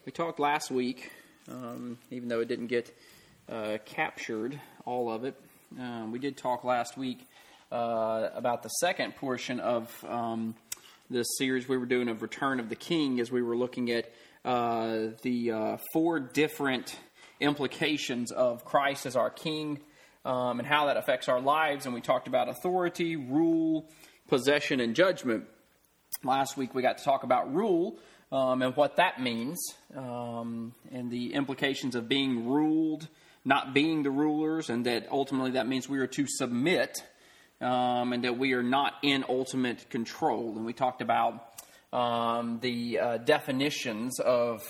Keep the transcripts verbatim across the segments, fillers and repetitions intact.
We talked last week, um, even though it didn't get uh, captured, all of it. Um, we did talk last week uh, about the second portion of um, this series we were doing of Return of the King, as we were looking at uh, the uh, four different implications of Christ as our King um, and how that affects our lives. And we talked about authority, rule, possession, and judgment. Last week we got to talk about rule. Um, and what that means, um, and the implications of being ruled, not being the rulers, and that ultimately that means we are to submit, um, and that we are not in ultimate control. And we talked about um, the uh, definitions of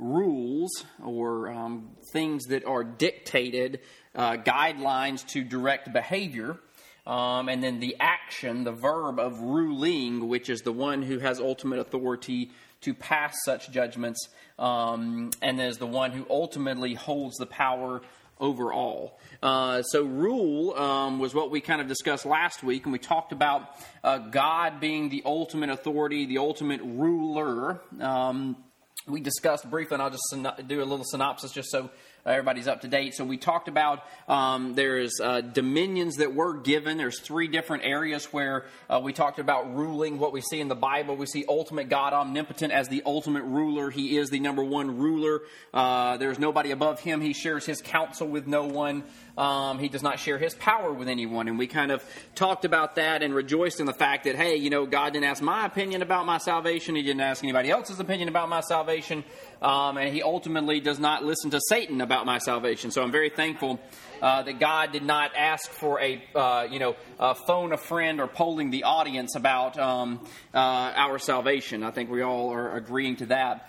rules, or um, things that are dictated, uh, guidelines to direct behavior. Um, and then the action, the verb of ruling, which is the one who has ultimate authority to pass such judgments, um, and is the one who ultimately holds the power over all. Uh, so rule um, was what we kind of discussed last week, and we talked about uh, God being the ultimate authority, the ultimate ruler. Um, we discussed briefly, and I'll just syn- do a little synopsis just so everybody's up to date. So we talked about um, there's uh, dominions that were given. There's three different areas where uh, we talked about ruling. What we see in the Bible, we see ultimate God, omnipotent, as the ultimate ruler. He is the number one ruler. Uh, there's nobody above him. He shares his counsel with no one. Um, he does not share his power with anyone. And we kind of talked about that and rejoiced in the fact that, hey, you know, God didn't ask my opinion about my salvation. He didn't ask anybody else's opinion about my salvation. Um, and he ultimately does not listen to Satan about my salvation. So I'm very thankful uh, that God did not ask for a, uh, you know, uh, phone a friend or polling the audience about um, uh, our salvation. I think we all are agreeing to that,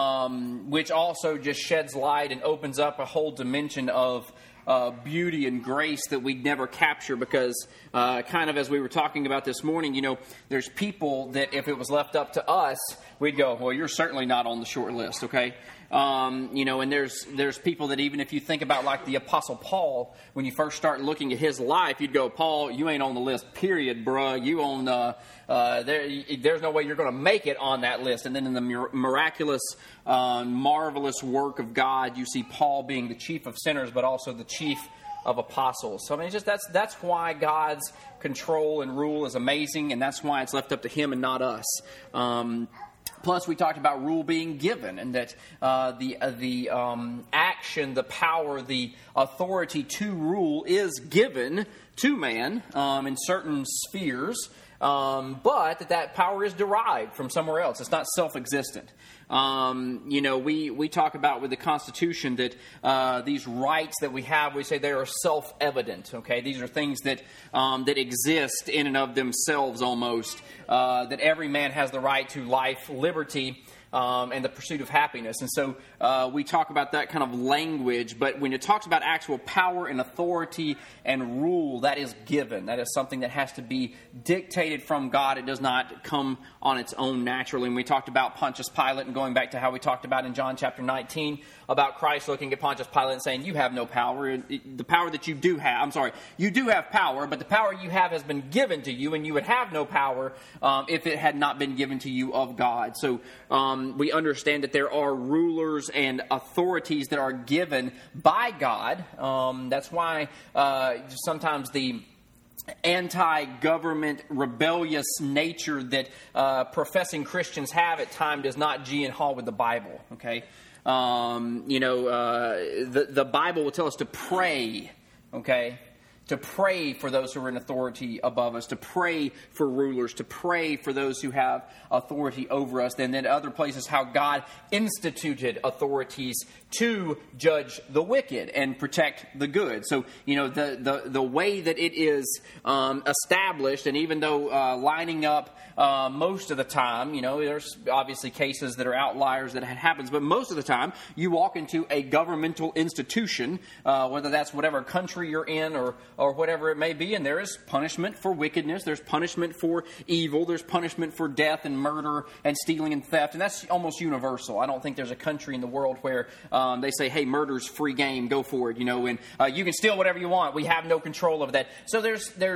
um, which also just sheds light and opens up a whole dimension of Uh, beauty and grace that we'd never capture, because uh, kind of as we were talking about this morning, you know, there's people that if it was left up to us, we'd go, well, you're certainly not on the short list, okay? Um, you know, and there's there's people that even if you think about like the Apostle Paul, when you first start looking at his life, you'd go, Paul, you ain't on the list, period, bruh. You on, uh, uh, there, there's no way you're going to make it on that list. And then in the mir- miraculous, uh, marvelous work of God, you see Paul being the chief of sinners, but also the chief of apostles. So I mean, it's just that's that's why God's control and rule is amazing, and that's why it's left up to him and not us. Um, Plus, we talked about rule being given, and that uh, the uh, the um, action, the power, the authority to rule is given to man um, in certain spheres, um, but that that power is derived from somewhere else. It's not self-existent. Um, you know, we, we talk about with the Constitution that uh, these rights that we have, we say they are self-evident, okay? These are things that um, that exist in and of themselves almost, uh, that every man has the right to life, liberty, Um, and the pursuit of happiness. And so uh, we talk about that kind of language, but when it talks about actual power and authority and rule, that is given. That is something that has to be dictated from God. It does not come on its own naturally. And we talked about Pontius Pilate, and going back to how we talked about in John chapter nineteen, about Christ looking at Pontius Pilate and saying, you have no power. The power that you do have, I'm sorry, you do have power, but the power you have has been given to you, and you would have no power um, if it had not been given to you of God. So, um, we understand that there are rulers and authorities that are given by God. Um, that's why uh, sometimes the anti-government, rebellious nature that uh, professing Christians have at times does not gee and haw with the Bible. Okay, um, you know, uh, the the Bible will tell us to pray. Okay. To pray for those who are in authority above us, to pray for rulers, to pray for those who have authority over us. And then other places how God instituted authorities to judge the wicked and protect the good. So, you know, the the, the way that it is um, established, and even though uh, lining up uh, most of the time, you know, there's obviously cases that are outliers that happens, but most of the time you walk into a governmental institution, uh, whether that's whatever country you're in or or whatever it may be, and there is punishment for wickedness, there's punishment for evil, there's punishment for death and murder and stealing and theft, and that's almost universal. I don't think there's a country in the world where um, they say, hey, murder's free game, go for it, you know, and uh, you can steal whatever you want, we have no control of that. So there's there's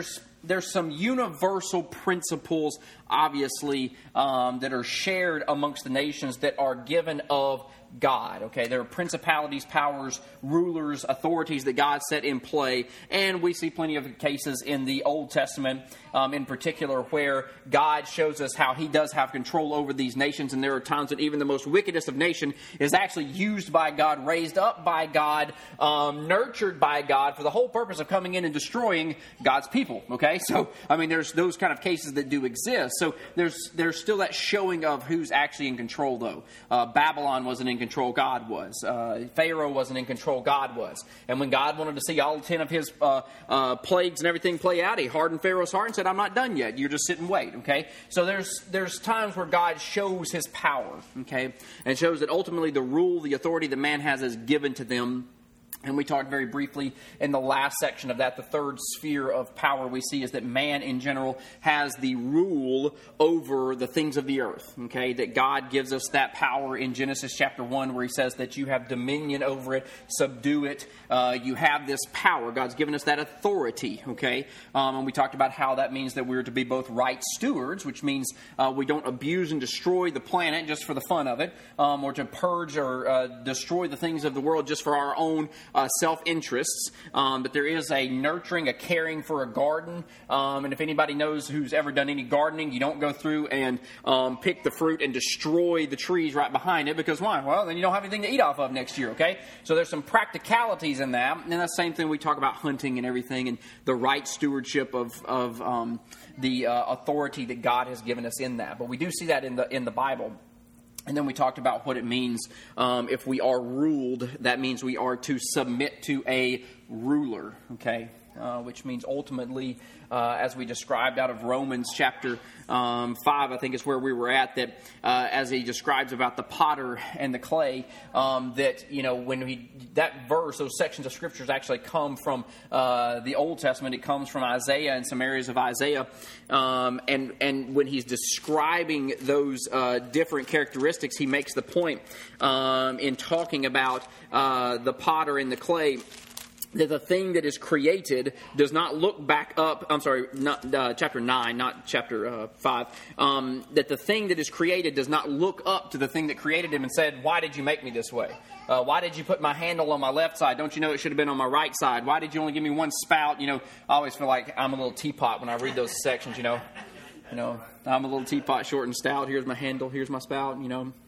there's some universal principles, obviously, um, that are shared amongst the nations that are given of God. Okay, there are principalities, powers, rulers, authorities that God set in play, and we see plenty of cases in the Old Testament, um, in particular, where God shows us how He does have control over these nations, and there are times that even the most wickedest of nation is actually used by God, raised up by God, um, nurtured by God for the whole purpose of coming in and destroying God's people. Okay, so I mean, there's those kind of cases that do exist. So there's there's still that showing of who's actually in control, though. Uh, Babylon wasn't in control, God was. Uh, Pharaoh wasn't in control, God was. And when God wanted to see all ten of his uh, uh, plagues and everything play out, He hardened Pharaoh's heart and said, I'm not done yet. You're just sit and wait. Okay, so there's there's times where God shows His power. Okay, and shows that ultimately the rule, the authority that man has is given to them. And we talked very briefly in the last section of that. The third sphere of power we see is that man in general has the rule over the things of the earth. Okay, that God gives us that power in Genesis chapter one, where He says that you have dominion over it, subdue it. Uh, you have this power. God's given us that authority. Okay, um, and we talked about how that means that we're to be both right stewards, which means uh, we don't abuse and destroy the planet just for the fun of it, um, or to purge or uh, destroy the things of the world just for our own Uh, self-interests, um, but there is a nurturing, a caring for a garden. Um, and if anybody knows who's ever done any gardening, you don't go through and um, pick the fruit and destroy the trees right behind it, because why? Well, then you don't have anything to eat off of next year, okay? So there's some practicalities in that. And that's the same thing we talk about hunting and everything, and the right stewardship of, of um, the uh, authority that God has given us in that. But we do see that in the in the Bible. And then we talked about what it means um, if we are ruled. That means we are to submit to a ruler, okay? Uh, which means ultimately, uh, as we described out of Romans chapter um, five, I think is where we were at, that uh, as he describes about the potter and the clay, um, that, you know, when he, that verse, those sections of scriptures actually come from uh, the Old Testament. It comes from Isaiah and some areas of Isaiah. Um, and, and when he's describing those uh, different characteristics, he makes the point um, in talking about uh, the potter and the clay, that the thing that is created does not look back up. I'm sorry, not uh, chapter nine, not chapter uh, five. Um, that the thing that is created does not look up to the thing that created him and said, "Why did you make me this way? Uh, why did you put my handle on my left side? Don't you know it should have been on my right side? Why did you only give me one spout?" You know, I always feel like I'm a little teapot when I read those sections. You know, you know, I'm a little teapot, short and stout. Here's my handle. Here's my spout. You know.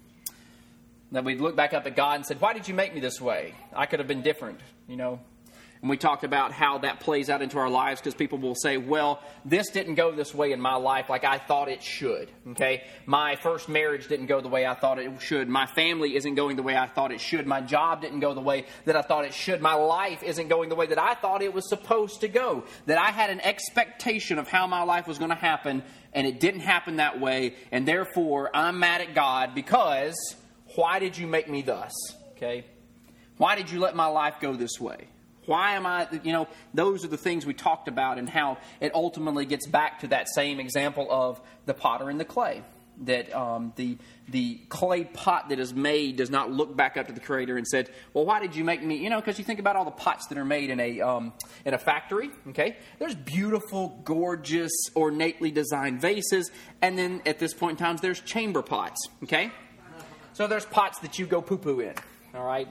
That we'd look back up at God and said, "Why did you make me this way? I could have been different." You know. And we talked about how that plays out into our lives, because people will say, well, this didn't go this way in my life like I thought it should. Okay, my first marriage didn't go the way I thought it should. My family isn't going the way I thought it should. My job didn't go the way that I thought it should. My life isn't going the way that I thought it was supposed to go. That I had an expectation of how my life was going to happen, and it didn't happen that way. And therefore, I'm mad at God because why did you make me thus? Okay, why did you let my life go this way? Why am I, you know, those are the things we talked about, and how it ultimately gets back to that same example of the potter and the clay. That um, the the clay pot that is made does not look back up to the Creator and said, well, why did you make me, you know, because you think about all the pots that are made in a um, in a factory, okay? There's beautiful, gorgeous, ornately designed vases, and then at this point in time, there's chamber pots, okay? So there's pots that you go poo-poo in, all right?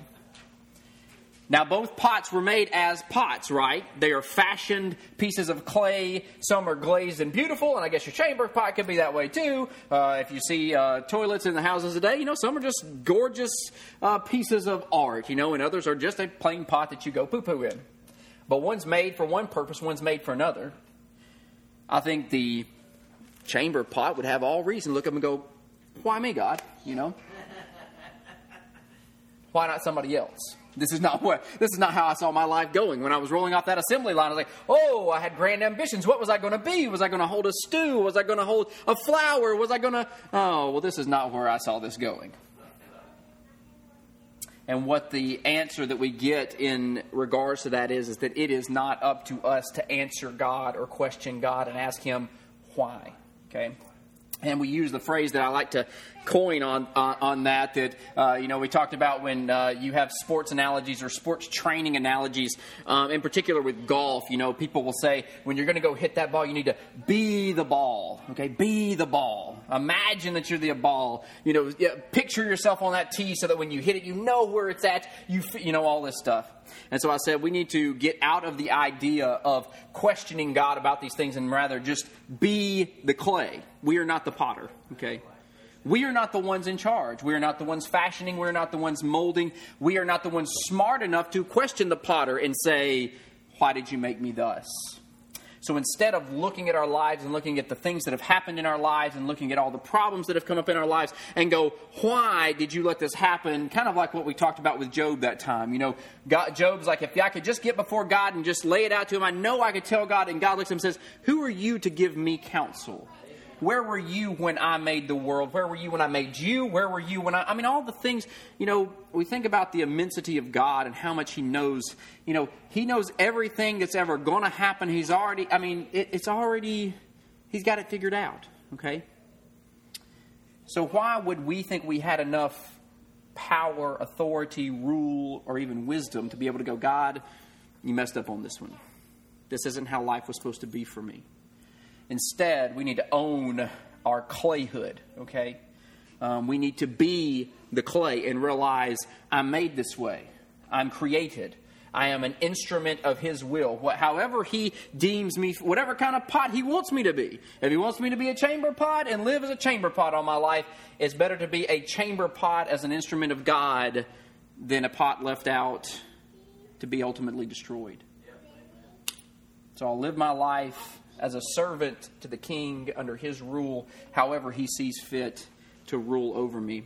Now, both pots were made as pots, right? They are fashioned pieces of clay. Some are glazed and beautiful, and I guess your chamber pot could be that way too. Uh, if you see uh, toilets in the houses today, you know, some are just gorgeous uh, pieces of art, you know, and others are just a plain pot that you go poo-poo in. But one's made for one purpose, one's made for another. I think the chamber pot would have all reason to look up and go, why me, God? You know? Why not somebody else? This is not what. This is not how I saw my life going. When I was rolling off that assembly line, I was like, oh, I had grand ambitions. What was I going to be? Was I going to hold a stew? Was I going to hold a flower? Was I going to... Oh, well, this is not where I saw this going. And what the answer that we get in regards to that is, is that it is not up to us to answer God or question God and ask Him why. Okay? And we use the phrase that I like to coin on on, on that, that, uh, you know, we talked about when uh, you have sports analogies or sports training analogies, um, in particular with golf. You know, people will say, when you're going to go hit that ball, you need to be the ball, okay? Be the ball. Imagine that you're the ball. You know, picture yourself on that tee so that when you hit it, you know where it's at, you, you know, all this stuff. And so I said we need to get out of the idea of questioning God about these things and rather just be the clay. We are not the potter, okay? We are not the ones in charge. We are not the ones fashioning. We are not the ones molding. We are not the ones smart enough to question the potter and say, why did you make me thus? So instead of looking at our lives and looking at the things that have happened in our lives and looking at all the problems that have come up in our lives and go, why did you let this happen? Kind of like what we talked about with Job that time. You know, God, Job's like, if I could just get before God and just lay it out to him, I know I could tell God. And God looks at him and says, who are you to give me counsel? Where were you when I made the world? Where were you when I made you? Where were you when I... I mean, all the things, you know, we think about the immensity of God and how much He knows. You know, He knows everything that's ever going to happen. He's already... I mean, it, it's already... He's got it figured out, okay? So why would we think we had enough power, authority, rule, or even wisdom to be able to go, God, you messed up on this one. This isn't how life was supposed to be for me. Instead, we need to own our clayhood, okay? Um, we need to be the clay and realize I'm made this way. I'm created. I am an instrument of His will. What, however He deems me, whatever kind of pot He wants me to be. If He wants me to be a chamber pot and live as a chamber pot all my life, it's better to be a chamber pot as an instrument of God than a pot left out to be ultimately destroyed. So I'll live my life as a servant to the King under His rule, however He sees fit to rule over me.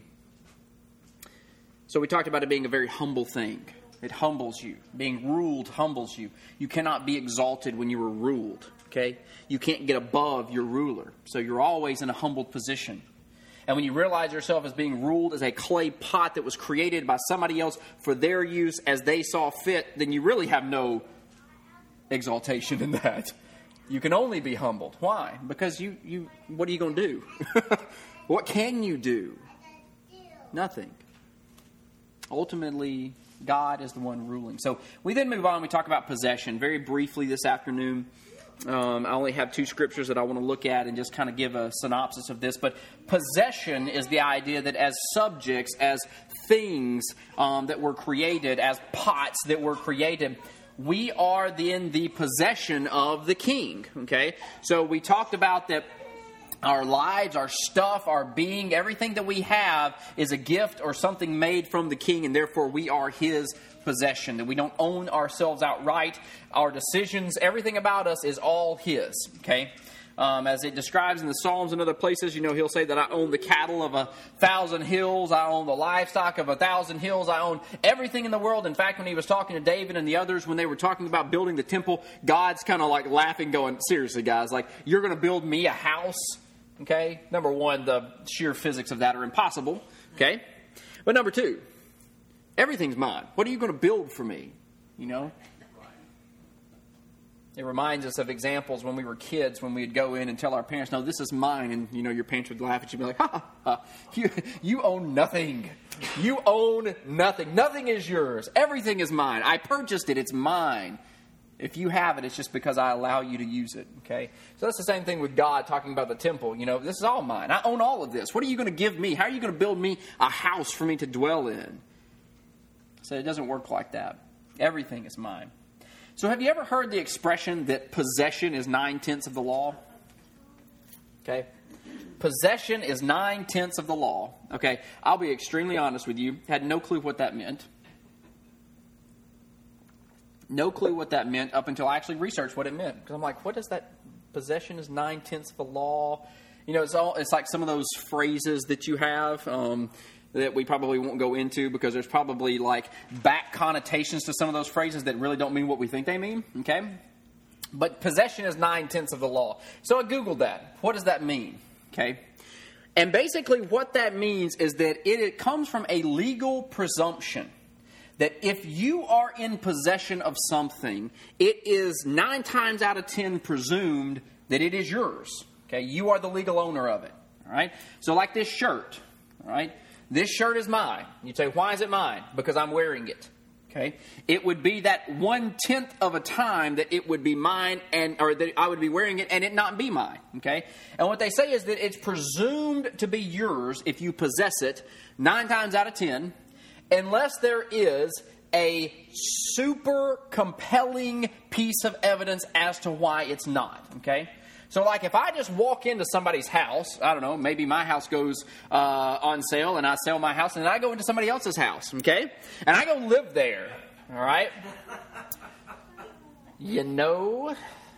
So we talked about it being a very humble thing. It humbles you. Being ruled humbles you. You cannot be exalted when you are ruled, okay? You can't get above your ruler. So you're always in a humbled position. And when you realize yourself as being ruled as a clay pot that was created by somebody else for their use as they saw fit, then you really have no exaltation in that. You can only be humbled. Why? Because you, you what are you going to do? What can you do? Nothing. Ultimately, God is the one ruling. So we then move on. We talk about possession very briefly this afternoon. Um, I only have two scriptures that I want to look at and just kind of give a synopsis of this. But possession is the idea that as subjects, as things um, that were created, as pots that were created, we are then the possession of the King, okay? So we talked about that our lives, our stuff, our being, everything that we have is a gift or something made from the King, and therefore we are His possession. That we don't own ourselves outright. Our decisions, everything about us is all His, okay? Um, as it describes in the Psalms and other places, you know, He'll say that I own the cattle of a thousand hills. I own the livestock of a thousand hills. I own everything in the world. In fact, when He was talking to David and the others, when they were talking about building the temple, God's kind of like laughing, going, seriously, guys, like, you're going to build me a house? Okay? Number one, the sheer physics of that are impossible. Okay? But number two, everything's mine. What are you going to build for me? You know? It reminds us of examples when we were kids, when we'd go in and tell our parents, no, this is mine. And, you know, your parents would laugh at you and be like, ha, ha, ha. You, you own nothing. You own nothing. Nothing is yours. Everything is mine. I purchased it. It's mine. If you have it, it's just because I allow you to use it, okay? So that's the same thing with God talking about the temple. You know, this is all mine. I own all of this. What are you going to give me? How are you going to build me a house for me to dwell in? So it doesn't work like that. Everything is mine. So have you ever heard the expression that possession is nine-tenths of the law? Okay. Possession is nine-tenths of the law. Okay. I'll be extremely honest with you. Had no clue what that meant. No clue what that meant up until I actually researched what it meant. Because I'm like, what is that? Possession is nine-tenths of the law. You know, it's all. It's like some of those phrases that you have um, that we probably won't go into because there's probably like back connotations to some of those phrases that really don't mean what we think they mean. Okay? But possession is nine-tenths of the law. So I Googled that. What does that mean? Okay? And basically what that means is that it, it comes from a legal presumption that if you are in possession of something, it is nine times out of ten presumed that it is yours. Okay, you are the legal owner of it. All right? So like this shirt, all right? This shirt is mine. You'd say, why is it mine? Because I'm wearing it. Okay? It would be that one-tenth of a time that it would be mine, and or that I would be wearing it and it not be mine. Okay? And what they say is that it's presumed to be yours if you possess it nine times out of ten, unless there is a super compelling piece of evidence as to why it's not. Okay? So, like, if I just walk into somebody's house, I don't know, maybe my house goes uh, on sale and I sell my house, and then I go into somebody else's house, okay? And I go live there, all right? You know,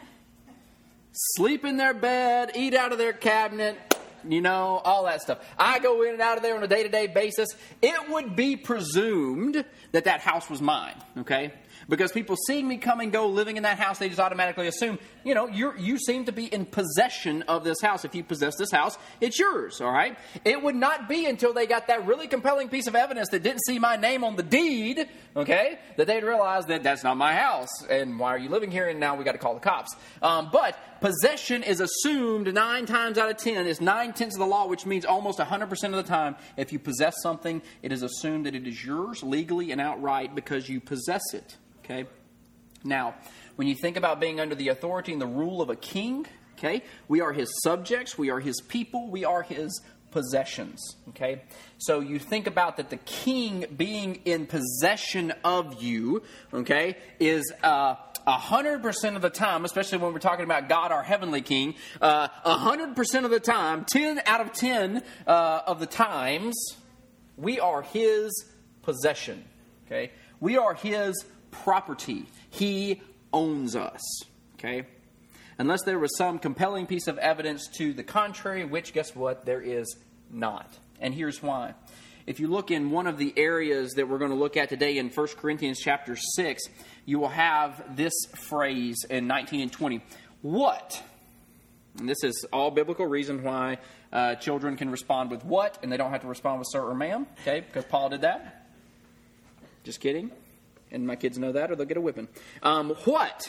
sleep in their bed, eat out of their cabinet, you know, all that stuff. I go in and out of there on a day-to-day basis. It would be presumed that that house was mine, okay? Because people seeing me come and go living in that house, they just automatically assume, you know, you you seem to be in possession of this house. If you possess this house, it's yours, all right? It would not be until they got that really compelling piece of evidence that didn't see my name on the deed, okay, that they'd realize that that's not my house. And why are you living here? And now we got to call the cops. Um, but possession is assumed nine times out of ten. It's nine-tenths of the law, which means almost one hundred percent of the time, if you possess something, it is assumed that it is yours legally and outright because you possess it. Okay. Now, when you think about being under the authority and the rule of a king, okay, we are his subjects, we are his people, we are his possessions. Okay. So you think about that the king being in possession of you, okay, is uh A hundred percent of the time, especially when we're talking about God, our heavenly King, a hundred percent of the time, ten out of ten uh, of the times, we are His possession. Okay, we are His property. He owns us. Okay, unless there was some compelling piece of evidence to the contrary, which guess what, there is not. And here's why. If you look in one of the areas that we're going to look at today in First Corinthians chapter six, you will have this phrase in nineteen and twenty. What? And this is all biblical reason why uh, children can respond with what, and they don't have to respond with sir or ma'am, okay, because Paul did that. Just kidding. And my kids know that, or they'll get a whipping. Um, what?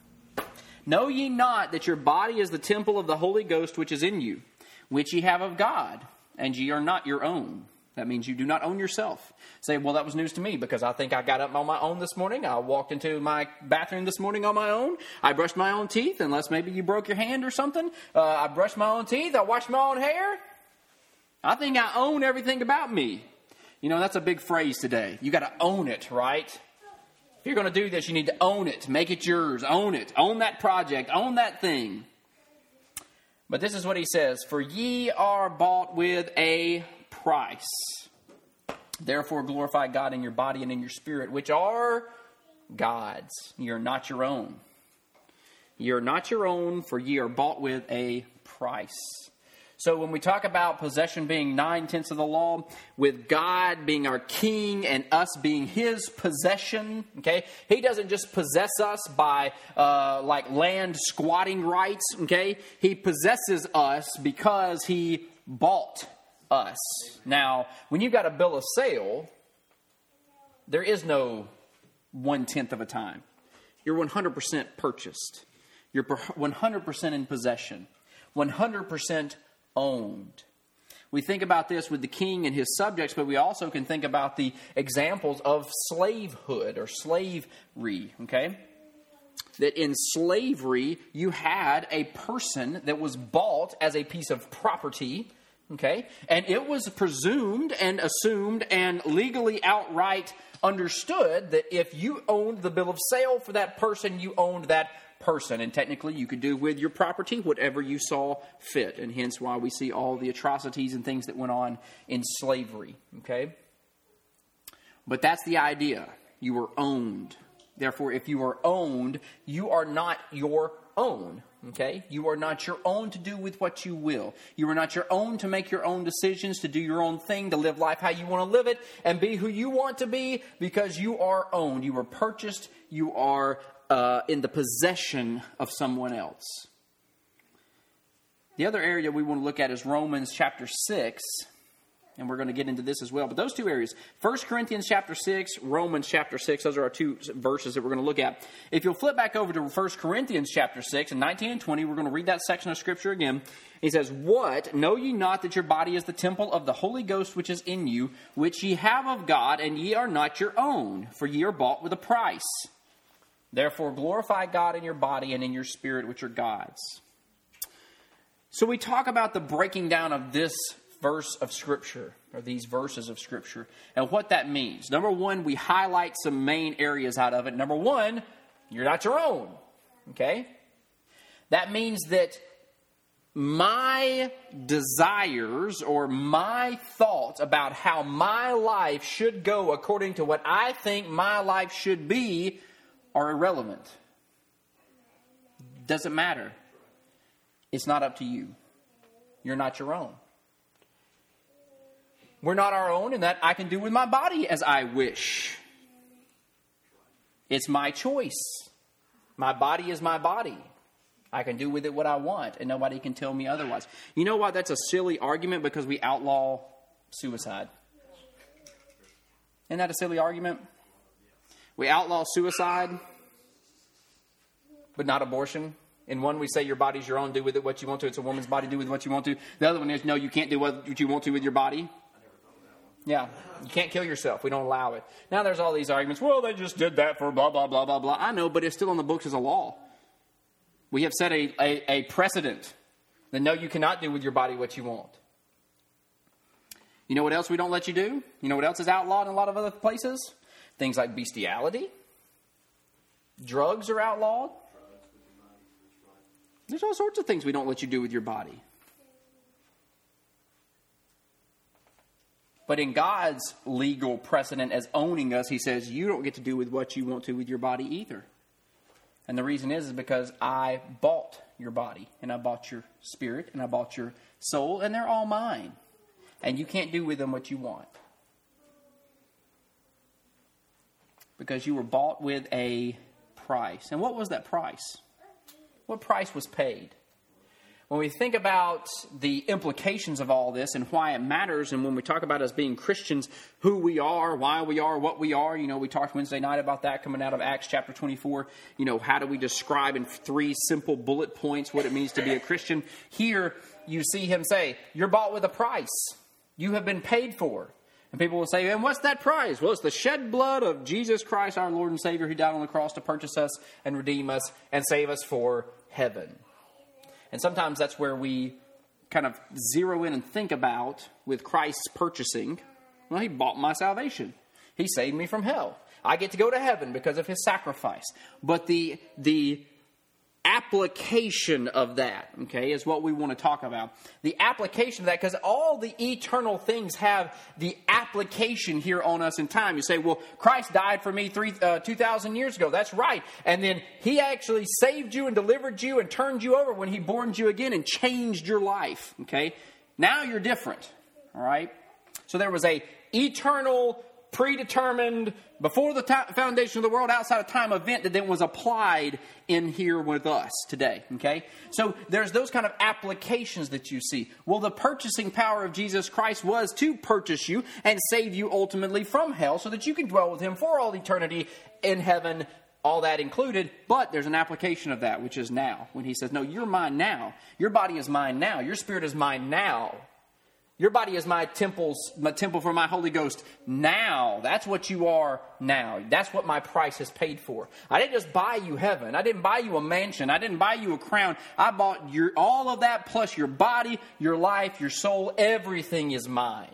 Know ye not that your body is the temple of the Holy Ghost which is in you, which ye have of God, and ye are not your own? That means you do not own yourself. Say, well, that was news to me because I think I got up on my own this morning. I walked into my bathroom this morning on my own. I brushed my own teeth, unless maybe you broke your hand or something. Uh, I brushed my own teeth. I washed my own hair. I think I own everything about me. You know, that's a big phrase today. You got to own it, right? If you're going to do this, you need to own it. Make it yours. Own it. Own that project. Own that thing. But this is what he says. For ye are bought with a price. Therefore glorify God in your body and in your spirit, which are God's. You're not your own. You're not your own, for ye are bought with a price. So when we talk about possession being nine-tenths of the law, with God being our king and us being his possession, okay, he doesn't just possess us by uh, like land squatting rights, okay, he possesses us because he bought us. Now, when you've got a bill of sale, there is no one-tenth of a time. You're one hundred percent purchased. You're one hundred percent in possession. one hundred percent owned. We think about this with the king and his subjects, but we also can think about the examples of slavehood or slavery, okay? That in slavery, you had a person that was bought as a piece of property, okay? And it was presumed and assumed and legally outright understood that if you owned the bill of sale for that person, you owned that person. And technically, you could do with your property whatever you saw fit. And hence why we see all the atrocities and things that went on in slavery, okay? But that's the idea. You were owned. Therefore, if you are owned, you are not your own. Okay? You are not your own to do with what you will. You are not your own to make your own decisions, to do your own thing, to live life how you want to live it, and be who you want to be, because you are owned. You were purchased. You are uh, in the possession of someone else. The other area we want to look at is Romans chapter six. And we're going to get into this as well. But those two areas, First Corinthians chapter six, Romans chapter six, those are our two verses that we're going to look at. If you'll flip back over to First Corinthians chapter six, and nineteen and twenty, we're going to read that section of Scripture again. He says, "What? Know ye not that your body is the temple of the Holy Ghost which is in you, which ye have of God, and ye are not your own, for ye are bought with a price. Therefore glorify God in your body and in your spirit, which are God's." So we talk about the breaking down of this verse of Scripture, or these verses of Scripture, and what that means. Number one, we highlight some main areas out of it. Number one, you're not your own. Okay? That means that my desires or my thoughts about how my life should go according to what I think my life should be are irrelevant. Doesn't matter. It's not up to you. You're not your own. We're not our own in that I can do with my body as I wish. It's my choice. My body is my body. I can do with it what I want, and nobody can tell me otherwise. You know why that's a silly argument? Because we outlaw suicide. Isn't that a silly argument? We outlaw suicide, but not abortion. In one, we say your body's your own, do with it what you want to. It's a woman's body, do with it what you want to. The other one is, no, you can't do what you want to with your body. Yeah, you can't kill yourself. We don't allow it. Now there's all these arguments. Well, they just did that for blah, blah, blah, blah, blah. I know, but it's still on the books as a law. We have set a, a, a precedent that no, you cannot do with your body what you want. You know what else we don't let you do? You know what else is outlawed in a lot of other places? Things like bestiality. Drugs are outlawed. There's all sorts of things we don't let you do with your body. But in God's legal precedent as owning us, He says, you don't get to do with what you want to with your body either. And the reason is, is because I bought your body, and I bought your spirit, and I bought your soul, and they're all mine. And you can't do with them what you want. Because you were bought with a price. And what was that price? What price was paid? When we think about the implications of all this and why it matters, and when we talk about us being Christians, who we are, why we are, what we are, you know, we talked Wednesday night about that coming out of Acts chapter twenty-four. You know, how do we describe in three simple bullet points what it means to be a Christian? Here, you see him say, you're bought with a price. You have been paid for. And people will say, and what's that price? Well, it's the shed blood of Jesus Christ, our Lord and Savior, who died on the cross to purchase us and redeem us and save us for heaven. And sometimes that's where we kind of zero in and think about with Christ's purchasing. Well, He bought my salvation. He saved me from hell. I get to go to heaven because of His sacrifice. But the the application of that, okay, is what we want to talk about. The application of that, because all the eternal things have the application here on us in time. You say, well, Christ died for me three, uh, two thousand years ago. That's right. And then He actually saved you and delivered you and turned you over when He born you again and changed your life, okay? Now you're different, all right? So there was a eternal, predetermined, before the t- foundation of the world, outside of time event that then was applied in here with us today, okay? So there's those kind of applications that you see. Well, the purchasing power of Jesus Christ was to purchase you and save you ultimately from hell so that you can dwell with Him for all eternity in heaven, all that included. But there's an application of that, which is now. When He says, no, you're mine now. Your body is mine now. Your spirit is mine now. Your body is my temple's, my temple for my Holy Ghost now. That's what you are now. That's what my price has paid for. I didn't just buy you heaven. I didn't buy you a mansion. I didn't buy you a crown. I bought your all of that plus your body, your life, your soul. Everything is mine.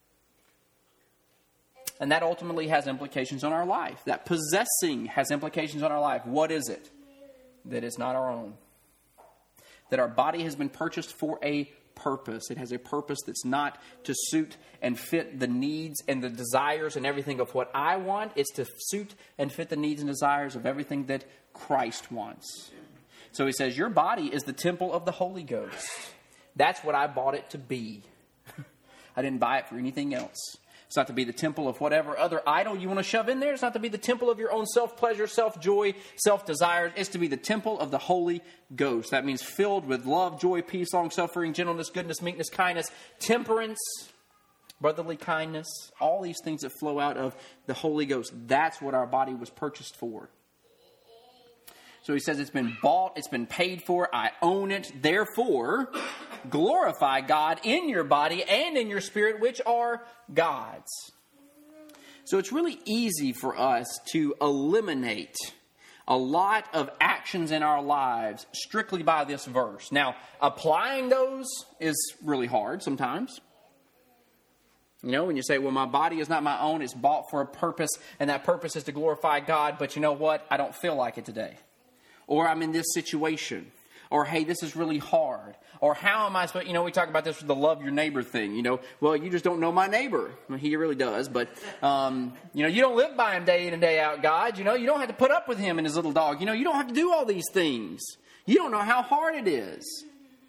And that ultimately has implications on our life. That possessing has implications on our life. What is it? That it's not our own. That our body has been purchased for a purpose. It has a purpose that's not to suit and fit the needs and the desires and everything of what I want. It's to suit and fit the needs and desires of everything that Christ wants. So He says, your body is the temple of the Holy Ghost. That's what I bought it to be. I didn't buy it for anything else. It's not to be the temple of whatever other idol you want to shove in there. It's not to be the temple of your own self-pleasure, self-joy, self-desires. It's to be the temple of the Holy Ghost. That means filled with love, joy, peace, long-suffering, gentleness, goodness, meekness, kindness, temperance, brotherly kindness, all these things that flow out of the Holy Ghost. That's what our body was purchased for. So he says it's been bought, it's been paid for, I own it. Therefore, glorify God in your body and in your spirit, which are God's. So it's really easy for us to eliminate a lot of actions in our lives strictly by this verse. Now, applying those is really hard sometimes. You know, when you say, well, my body is not my own, it's bought for a purpose, and that purpose is to glorify God, but you know what? I don't feel like it today. Or I'm in this situation. Or, hey, this is really hard. Or how am I supposed, you know, we talk about this with the love your neighbor thing. You know, well, you just don't know my neighbor. Well, he really does. But, um, you know, you don't live by him day in and day out, God. You know, you don't have to put up with him and his little dog. You know, you don't have to do all these things. You don't know how hard it is.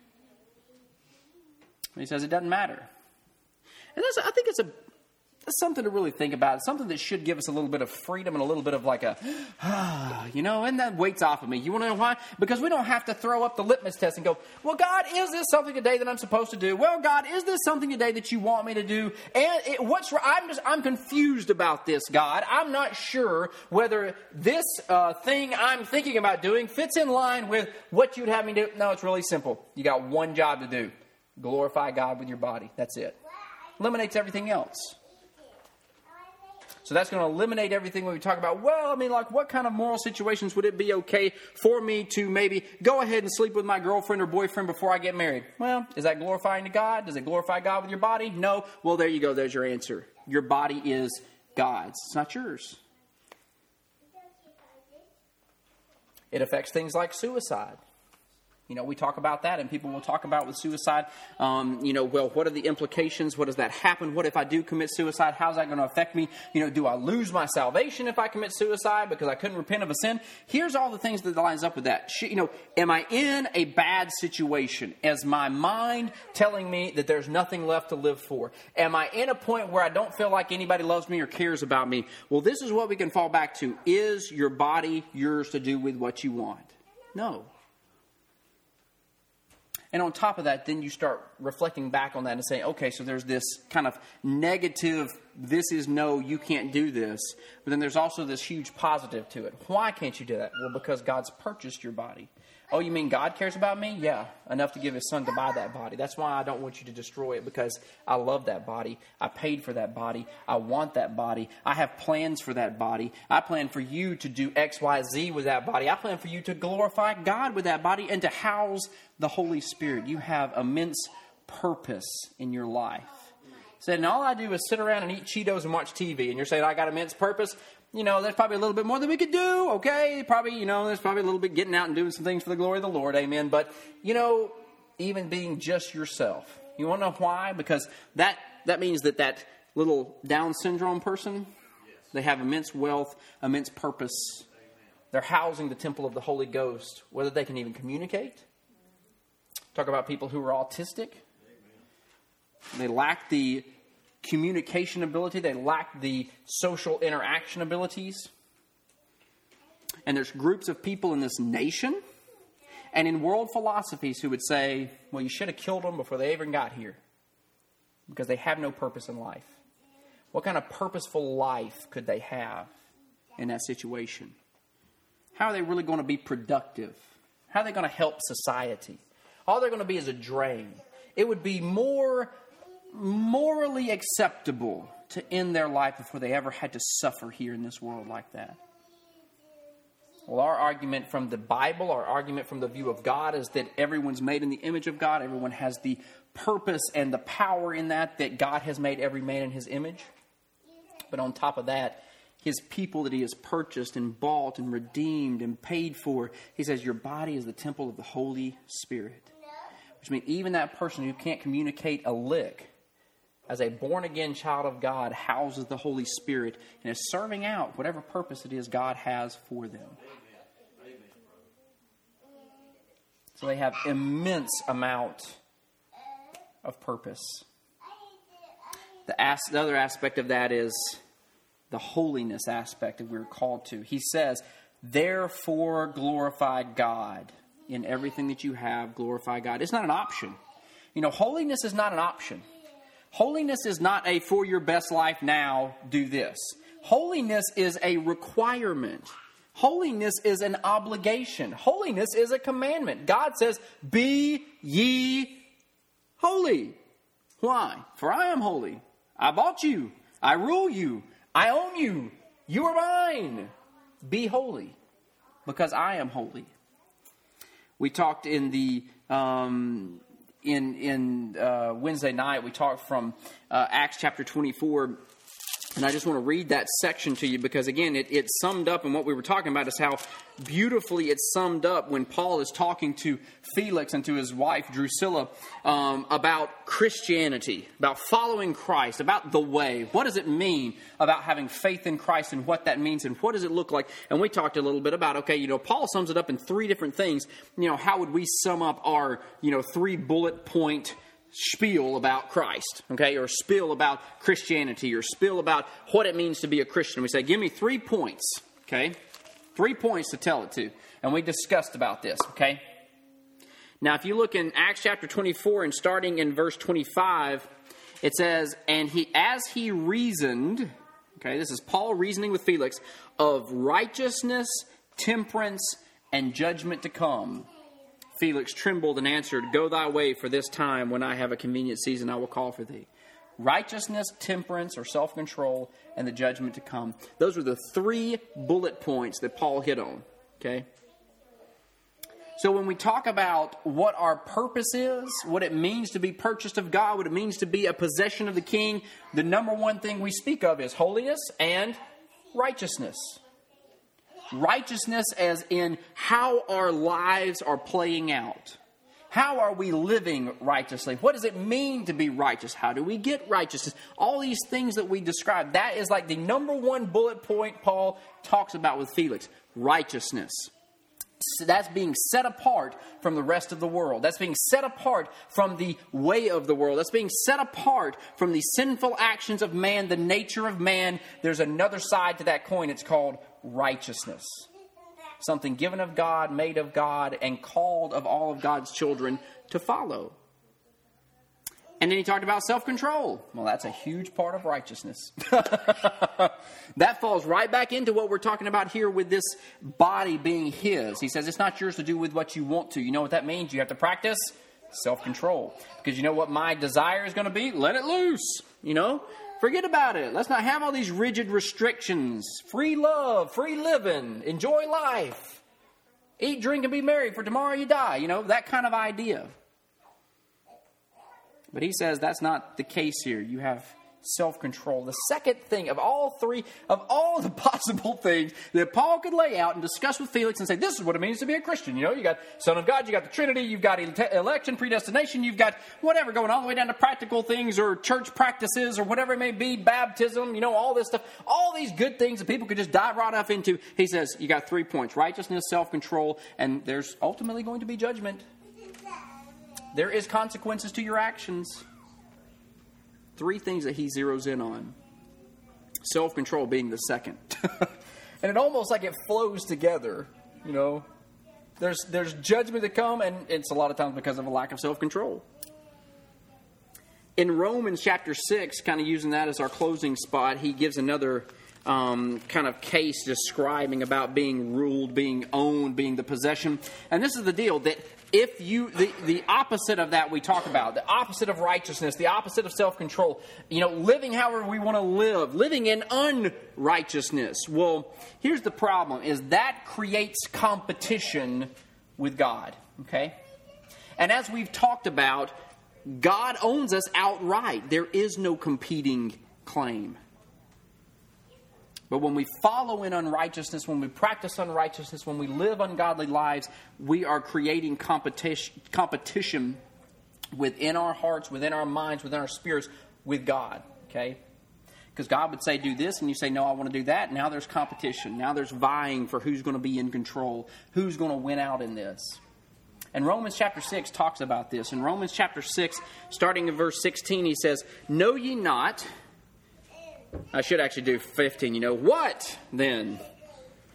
He says it doesn't matter. And that's, I think it's a That's something to really think about. It's something that should give us a little bit of freedom and a little bit of like a, ah, you know, and that weight's off of me. You want to know why? Because we don't have to throw up the litmus test and go, well, God, is this something today that I'm supposed to do? Well, God, is this something today that you want me to do? And it, what's I'm just I'm confused about this, God. I'm not sure whether this uh, thing I'm thinking about doing fits in line with what you'd have me do. No, it's really simple. You got one job to do: glorify God with your body. That's it. Eliminates everything else. So that's going to eliminate everything when we talk about, well, I mean, like, what kind of moral situations would it be okay for me to maybe go ahead and sleep with my girlfriend or boyfriend before I get married? Well, is that glorifying to God? Does it glorify God with your body? No. Well, there you go. There's your answer. Your body is God's. It's not yours. It affects things like suicide. You know, we talk about that, and people will talk about with suicide, um, you know, well, what are the implications? What does that happen? What if I do commit suicide? How's that going to affect me? You know, do I lose my salvation if I commit suicide because I couldn't repent of a sin? Here's all the things that lines up with that. You know, am I in a bad situation? Is my mind telling me that there's nothing left to live for? Am I in a point where I don't feel like anybody loves me or cares about me? Well, this is what we can fall back to. Is your body yours to do with what you want? No. And on top of that, then you start reflecting back on that and saying, okay, so there's this kind of negative, this is no, you can't do this. But then there's also this huge positive to it. Why can't you do that? Well, because God's purchased your body. Oh, you mean God cares about me? Yeah, enough to give his son to buy that body. That's why I don't want you to destroy it, because I love that body. I paid for that body. I want that body. I have plans for that body. I plan for you to do X, Y, Z with that body. I plan for you to glorify God with that body and to house the Holy Spirit. You have immense purpose in your life. Said, and all I do is sit around and eat Cheetos and watch T V. And you're saying, I got immense purpose? You know, there's probably a little bit more that we could do, okay? Probably, you know, there's probably a little bit getting out and doing some things for the glory of the Lord, amen? But, you know, even being just yourself. You want to know why? Because that, that means that that little Down syndrome person, they have immense wealth, immense purpose. They're housing the temple of the Holy Ghost, whether they can even communicate. Talk about people who are autistic. They lack the communication ability. They lack the social interaction abilities. And there's groups of people in this nation and in world philosophies who would say, well, you should have killed them before they even got here, because they have no purpose in life. What kind of purposeful life could they have in that situation? How are they really going to be productive? How are they going to help society? All they're going to be is a drain. It would be more morally acceptable to end their life before they ever had to suffer here in this world like that. Well, our argument from the Bible, our argument from the view of God, is that everyone's made in the image of God. Everyone has the purpose and the power in that, that God has made every man in his image. But on top of that, his people that he has purchased and bought and redeemed and paid for, he says, your body is the temple of the Holy Spirit. Which means even that person who can't communicate a lick, as a born-again child of God, houses the Holy Spirit and is serving out whatever purpose it is God has for them. So they have immense amount of purpose. The, as- the other aspect of that is the holiness aspect that we're called to. He says, therefore glorify God. In everything that you have, glorify God. It's not an option. You know, holiness is not an option. Holiness is not a for your best life now, do this. Holiness is a requirement. Holiness is an obligation. Holiness is a commandment. God says, be ye holy. Why? For I am holy. I bought you. I rule you. I own you. You are mine. Be holy, because I am holy. We talked in the um, in in uh, Wednesday night. We talked from uh, Acts chapter twenty-four. And I just want to read that section to you because, again, it, it summed up, and what we were talking about is how beautifully it's summed up when Paul is talking to Felix and to his wife, Drusilla, um, about Christianity, about following Christ, about the way. What does it mean about having faith in Christ and what that means and what does it look like? And we talked a little bit about, okay, you know, Paul sums it up in three different things. You know, how would we sum up our, you know, three bullet point spiel about Christ, okay, or spiel about Christianity, or spiel about what it means to be a Christian? We say, give me three points, okay, three points to tell it to, and we discussed about this, okay. Now, if you look in Acts chapter twenty-four and starting in verse twenty-five, it says, and he, as he reasoned, okay, this is Paul reasoning with Felix, of righteousness, temperance, and judgment to come. Felix trembled and answered, go thy way, for this time, when I have a convenient season, I will call for thee. Righteousness, temperance, or self-control, and the judgment to come. Those are the three bullet points that Paul hit on, okay? So when we talk about what our purpose is, what it means to be purchased of God, what it means to be a possession of the King, the number one thing we speak of is holiness and righteousness. Righteousness as in how our lives are playing out. How are we living righteously? What does it mean to be righteous? How do we get righteousness? All these things that we describe, that is like the number one bullet point Paul talks about with Felix. Righteousness. So that's being set apart from the rest of the world. That's being set apart from the way of the world. That's being set apart from the sinful actions of man, the nature of man. There's another side to that coin. It's called righteousness. Something given of God, made of God, and called of all of God's children to follow. And then he talked about self-control. Well, that's a huge part of righteousness. That falls right back into what we're talking about here with this body being his. He says it's not yours to do with what you want to. You know what that means? You have to practice self-control. Because you know what my desire is going to be? Let it loose. You know? Forget about it. Let's not have all these rigid restrictions. Free love, free living, enjoy life. Eat, drink, and be merry, for tomorrow you die. You know, that kind of idea. But he says that's not the case here. You have self-control. The second thing of all three, of all the possible things that Paul could lay out and discuss with Felix and say, this is what it means to be a Christian. You know, you got Son of God, you got the Trinity, you've got election, predestination, you've got whatever going all the way down to practical things or church practices or whatever it may be, baptism, you know, all this stuff, all these good things that people could just dive right off into. He says, you got three points: righteousness, self-control, and there's ultimately going to be judgment. There is consequences to your actions. Three things that he zeroes in on. Self-control being the second. And it almost like it flows together, you know. There's there's judgment to come, and it's a lot of times because of a lack of self-control. In Romans chapter six, kind of using that as our closing spot, he gives another um, kind of case describing about being ruled, being owned, being the possession. And this is the deal, that if you, the, the opposite of that we talk about, the opposite of righteousness, the opposite of self-control, you know, living however we want to live, living in unrighteousness. Well, here's the problem, is that creates competition with God, okay? And as we've talked about, God owns us outright. There is no competing claim. But when we follow in unrighteousness, when we practice unrighteousness, when we live ungodly lives, we are creating competition, competition within our hearts, within our minds, within our spirits with God, okay? Because God would say, do this, and you say, no, I want to do that. Now there's competition. Now there's vying for who's going to be in control, who's going to win out in this. And Romans chapter six talks about this. In Romans chapter six, starting in verse sixteen, he says, know ye not... I should actually do fifteen, you know. What then?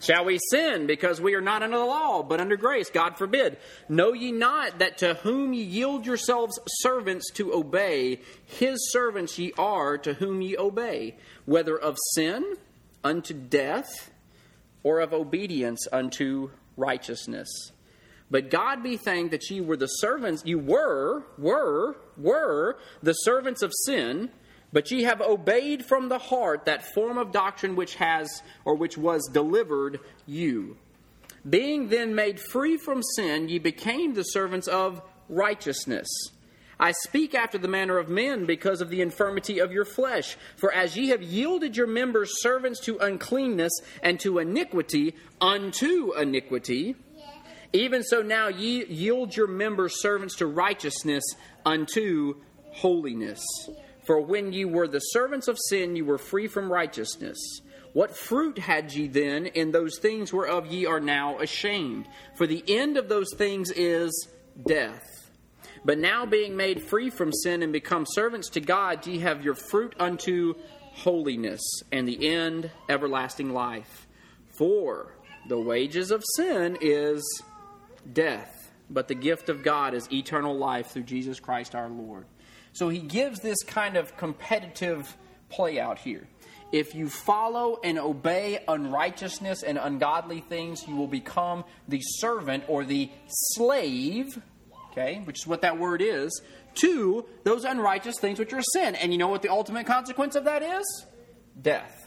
Shall we sin because we are not under the law, but under grace? God forbid. Know ye not that to whom ye yield yourselves servants to obey, his servants ye are to whom ye obey, whether of sin unto death, or of obedience unto righteousness. But God be thanked that ye were the servants, you were, were, were the servants of sin, but ye have obeyed from the heart that form of doctrine which has, or which was delivered you. Being then made free from sin, ye became the servants of righteousness. I speak after the manner of men because of the infirmity of your flesh. For as ye have yielded your members servants to uncleanness and to iniquity unto iniquity, even so now ye yield your members servants to righteousness unto holiness. For when ye were the servants of sin, ye were free from righteousness. What fruit had ye then in those things whereof ye are now ashamed? For the end of those things is death. But now being made free from sin and become servants to God, ye have your fruit unto holiness, and the end everlasting life. For the wages of sin is death, but the gift of God is eternal life through Jesus Christ our Lord. So he gives this kind of competitive play out here. If you follow and obey unrighteousness and ungodly things, you will become the servant or the slave, okay, which is what that word is, to those unrighteous things which are sin. And you know what the ultimate consequence of that is? Death.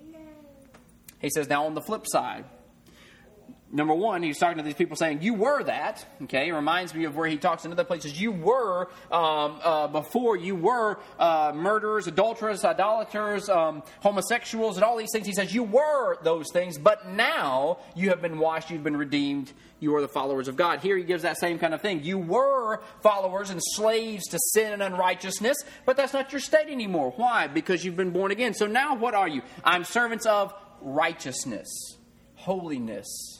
He says, now on the flip side, number one, he's talking to these people saying, you were that. Okay, it reminds me of where he talks in other places. You were, um, uh, before, you were uh, murderers, adulterers, idolaters, um, homosexuals, and all these things. He says, you were those things, but now you have been washed, you've been redeemed, you are the followers of God. Here he gives that same kind of thing. You were followers and slaves to sin and unrighteousness, but that's not your state anymore. Why? Because you've been born again. So now what are you? I'm servants of righteousness, holiness,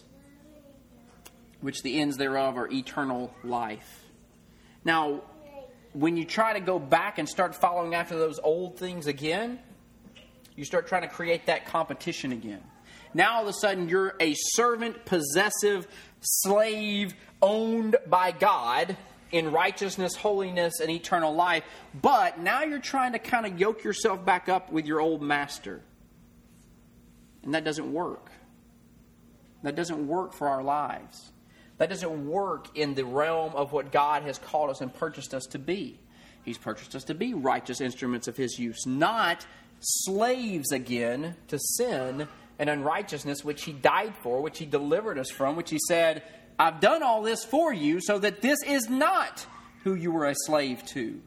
which the ends thereof are eternal life. Now, when you try to go back and start following after those old things again, you start trying to create that competition again. Now all of a sudden you're a servant, possessive, slave, owned by God in righteousness, holiness, and eternal life. But now you're trying to kind of yoke yourself back up with your old master. And that doesn't work. That doesn't work for our lives. That doesn't work in the realm of what God has called us and purchased us to be. He's purchased us to be righteous instruments of His use, not slaves again to sin and unrighteousness, which He died for, which He delivered us from, which He said, I've done all this for you so that this is not who you were a slave to.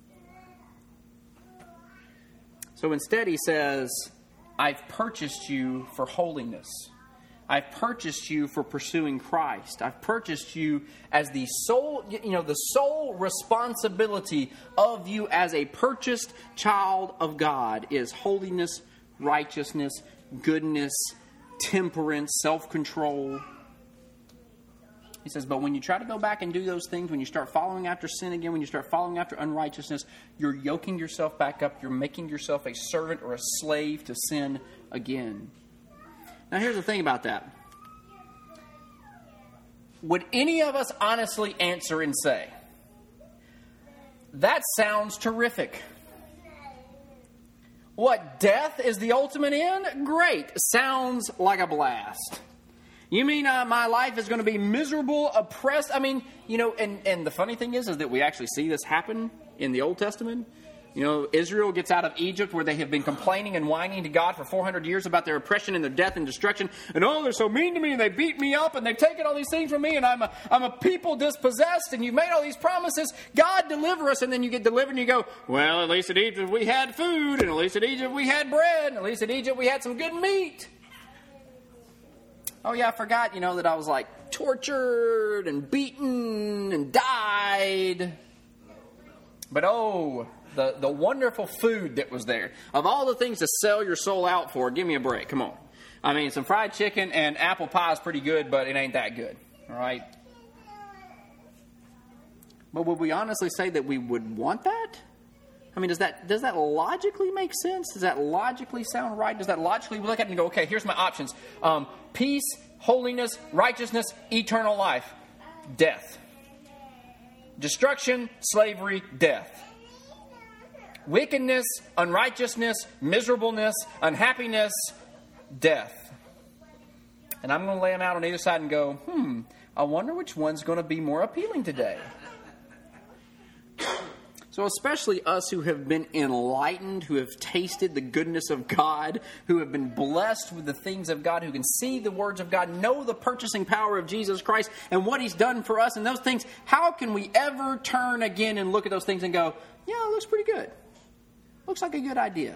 So instead He says, I've purchased you for holiness. I've purchased you for pursuing Christ. I've purchased you as the sole, you know, the sole responsibility of you as a purchased child of God is holiness, righteousness, goodness, temperance, self-control. He says, but when you try to go back and do those things, when you start following after sin again, when you start following after unrighteousness, you're yoking yourself back up. You're making yourself a servant or a slave to sin again. Now, here's the thing about that. Would any of us honestly answer and say, that sounds terrific? What, death is the ultimate end? Great. Sounds like a blast. You mean uh, my life is going to be miserable, oppressed? I mean, you know, and, and the funny thing is, is that we actually see this happen in the Old Testament. You know, Israel gets out of Egypt where they have been complaining and whining to God for four hundred years about their oppression and their death and destruction. And, oh, they're so mean to me and they beat me up and they've taken all these things from me and I'm a, I'm a people dispossessed and you've made all these promises. God, deliver us. And then you get delivered and you go, well, at least at Egypt we had food and at least at Egypt we had bread and at least at Egypt we had some good meat. Oh, yeah, I forgot, you know, that I was like tortured and beaten and died. But, oh... The, the wonderful food that was there. Of all the things to sell your soul out for, give me a break. Come on. I mean, some fried chicken and apple pie is pretty good, but it ain't that good. All right? But would we honestly say that we would want that? I mean, does that does that logically make sense? Does that logically sound right? Does that logically look at it and go, okay, here's my options. Um, peace, holiness, righteousness, eternal life, death. Destruction, slavery, death. Wickedness, unrighteousness, miserableness, unhappiness, death. And I'm going to lay them out on either side and go, hmm, I wonder which one's going to be more appealing today. So especially us who have been enlightened, who have tasted the goodness of God, who have been blessed with the things of God, who can see the words of God, know the purchasing power of Jesus Christ and what He's done for us and those things, how can we ever turn again and look at those things and go, yeah, it looks pretty good. Looks like a good idea.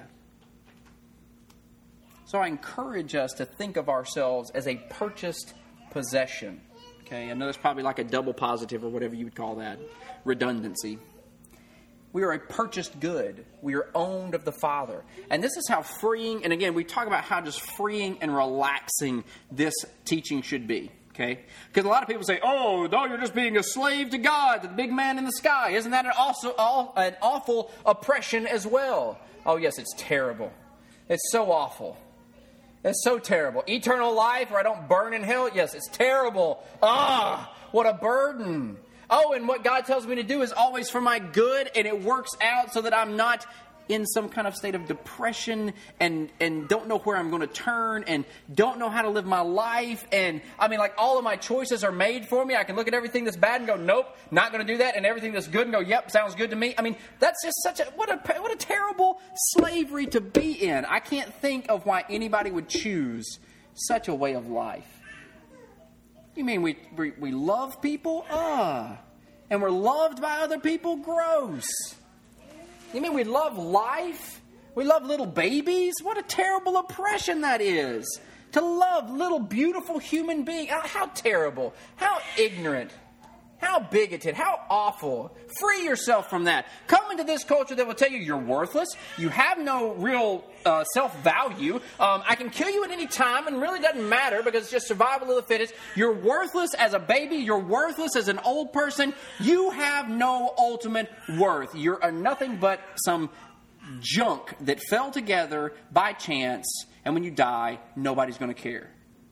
So I encourage us to think of ourselves as a purchased possession. Okay, I know there's probably like a double positive or whatever you would call that. Redundancy. We are a purchased good. We are owned of the Father. And this is how freeing, and again, we talk about how just freeing and relaxing this teaching should be. Okay? Because a lot of people say, oh, no, you're just being a slave to God, to the big man in the sky. Isn't that an, also, all, an awful oppression as well? Oh, yes, it's terrible. It's so awful. It's so terrible. Eternal life where I don't burn in hell? Yes, it's terrible. Ah, what a burden. Oh, and what God tells me to do is always for my good, and it works out so that I'm not in some kind of state of depression and, and don't know where I'm going to turn and don't know how to live my life. And, I mean, like, all of my choices are made for me. I can look at everything that's bad and go, nope, not going to do that. And everything that's good and go, yep, sounds good to me. I mean, that's just such a, what a, what a terrible slavery to be in. I can't think of why anybody would choose such a way of life. You mean we, we, we love people? Ah. And we're loved by other people? Gross. You mean we love life? We love little babies? What a terrible oppression that is. To love little beautiful human beings. How terrible. How ignorant. How bigoted. How awful. Free yourself from that. Come into this culture that will tell you you're worthless. You have no real uh, self-value. Um, I can kill you at any time and it really doesn't matter because it's just survival of the fittest. You're worthless as a baby. You're worthless as an old person. You have no ultimate worth. You're a nothing but some junk that fell together by chance. And when you die, nobody's going to care.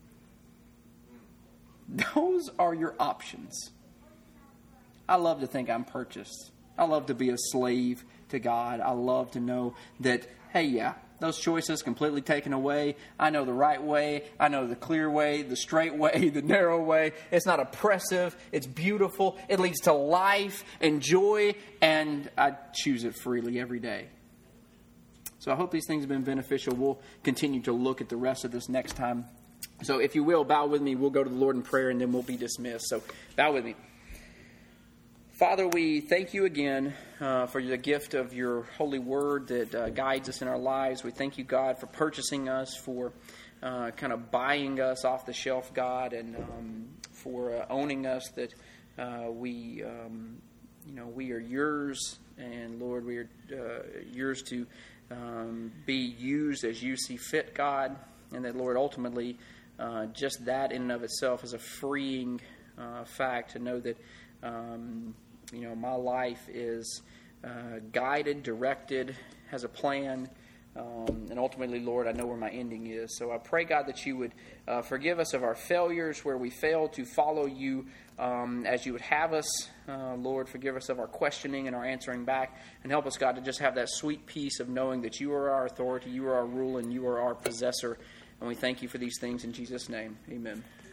Those are your options. I love to think I'm purchased. I love to be a slave to God. I love to know that, hey, yeah, those choices completely taken away. I know the right way. I know the clear way, the straight way, the narrow way. It's not oppressive. It's beautiful. It leads to life and joy, and I choose it freely every day. So I hope these things have been beneficial. We'll continue to look at the rest of this next time. So if you will, bow with me. We'll go to the Lord in prayer, and then we'll be dismissed. So bow with me. Father, we thank you again uh, for the gift of your holy word that uh, guides us in our lives. We thank you, God, for purchasing us, for uh, kind of buying us off the shelf, God, and um, for uh, owning us, that uh, we, um, you know, we are yours, and Lord, we are uh, yours to um, be used as you see fit, God, and that, Lord, ultimately, uh, just that in and of itself is a freeing uh, fact to know that Um, you know, my life is uh, guided, directed, has a plan, um, and ultimately, Lord, I know where my ending is. So I pray, God, that you would uh, forgive us of our failures where we failed to follow you um, as you would have us. Uh, Lord, forgive us of our questioning and our answering back, and help us, God, to just have that sweet peace of knowing that you are our authority, you are our rule, and you are our possessor. And we thank you for these things in Jesus' name. Amen.